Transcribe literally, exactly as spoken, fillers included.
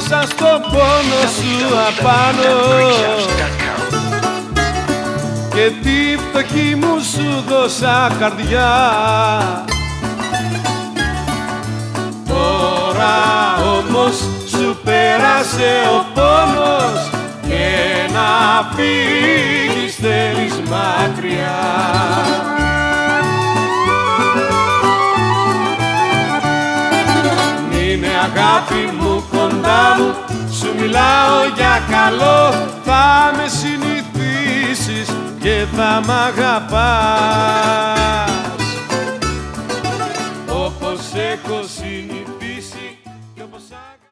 μέσα στο πόνο σου απάνω και τη φτωχή μου σου δώσα καρδιά. Τώρα όμως σου πέρασε ο πόνος και να φύγεις θέλεις μακριά. Μείνε αγάπη μου κοντά μου, σου μιλάω για καλό, θα με συνηθίσεις και θα μ' αγαπάς όπως έχω συνηθίσει.